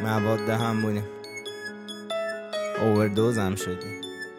مواد هم بودیم، اووردوز هم شدیم.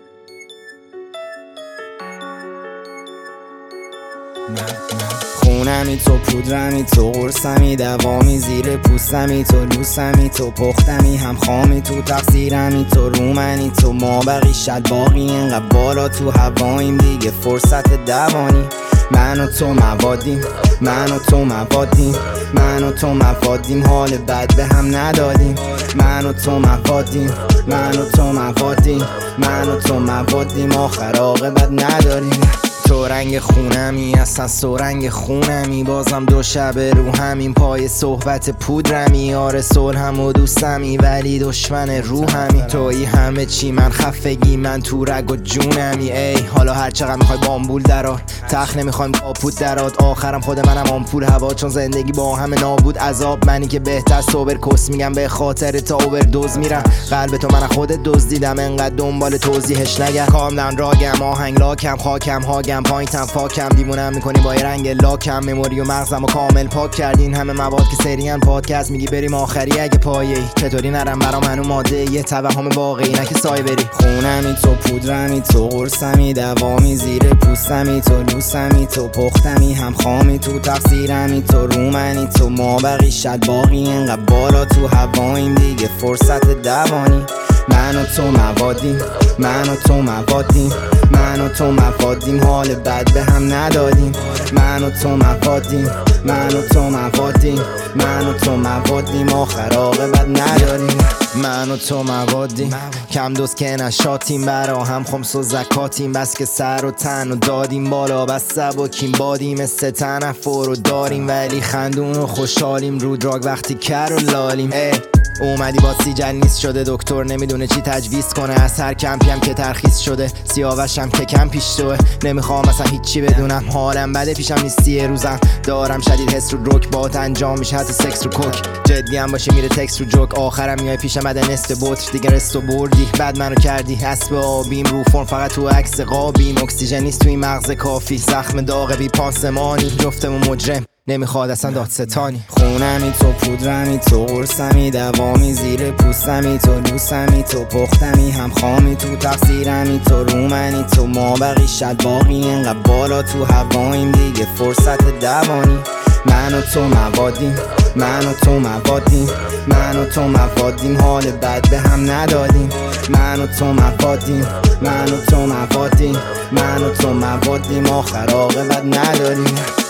خونمی تو، پودرمی تو، قرصمی دوامی، زیر پوستمی تو، لوسمی تو، پختمی هم خامی تو، تقصیرمی تو، رومنی تو، ما بقی شد باقی اینقدر بالا تو هواییم دیگه فرصت دوانی. من و تو موادیم، من و تو موادیم، من و تو موادیم، حال بد به هم ندادیم. من و تو موادیم، من و تو موادیم، من و تو موادیم، آخر عاقبت نداریم. تو رنگ خونمی، اصلا تو رنگ خونمی، بازم دو شب رو همین پای صحبت پودرمی. آره صلحم و دوستمی ولی دشمن روحمی. تویی همه چی، من خفگی، من تو رگ و جونمی. ای حالا هر چقدر میخوای بامبول درار، تخت نمیخوایم کاپوت درات، آخرم خود منم آمپول هوا، چون زندگی با همه نابود عذاب. منی که بهتر سوبر کس میگم به خاطر تا اووردوز میرم. قلب تو من خودت دزدیدم، انقدر دنبال توضیحش نگرد. کاملا راگم، آهنگ لاکم، خاکم هاگم، پایینتم فاکم، دیوونم میکنی با یه رنگ لاکم. مموری و مغزمو کامل پاک کردین همه مواد که سریان پادکست میگی بریم آخری اگه پایه‌ای. چطوری نرم برام منو ماده یه توهم واقعی، نه که سایه بری. خونمی تو، پودرمی تو، قرصمی دوامی، زیر پوستمی تو، لوسمی تو، پختمی هم خامی تو، تقصیرمی تو، رومنی تو، ما بقی شد باقی اینقدر بالا تو هواییم دیگه فرصت دوانی. من و تو موادیم، من و تو موادیم، من و تو موادیم، حال بد به هم ندادیم. من و تو موادیم، من و تو موادیم، من و تو موادیم، آخر عاقبت نداریم. من و تو موادیم، کم دوست که نشاتیم، برا هم خمس و زکاتیم، بس که سر و تن و دادیم بالا، بس سبکیم بادیم، مثل تنفر رو داریم ولی خندون و خوشحالیم. رو دراگ وقتی کر و لالیم. اومدی با سیجل نیست شده، دکتر نمیدونه چی تجویز کنه، از هر کمپیم که ترخیص شده، سیاوشم که کم پیش توه. نمیخوام اصلا هیچی بدونم، حالم بده پیشم نیستی یه روزم، دارم شدید حس رو دروک، بات انجام میشه حتی سکس رو کوک. جدی هم باشه میره تکس رو جوک، آخرم میای پیشم بده نست بطر دیگه رستو بردی، بعد منو کردی اسب آبیم، رو فرم فقط تو عکس قابیم، اکسیژن نیست توی مغز کافی، زخم داغ بی پانسمانی، جفتمون مجرم نمیخواد اصلا دادستانی. خونمی تو، پودرمی تو، قرصمی دوامی، زیر پوستمی تو، لوسمی تو، پختمی هم خامی تو، تقصیرمی تو، رومنی تو، ما بقی شد باقی اینقدر بالا تو هواییم دیگه فرصت دوانی. من و تو موادیم، من و تو موادیم، من و تو موادیم، حال بد به هم ندادیم. من و تو موادیم، من و تو موادیم، من و تو موادیم، آخر عاقبت نداریم.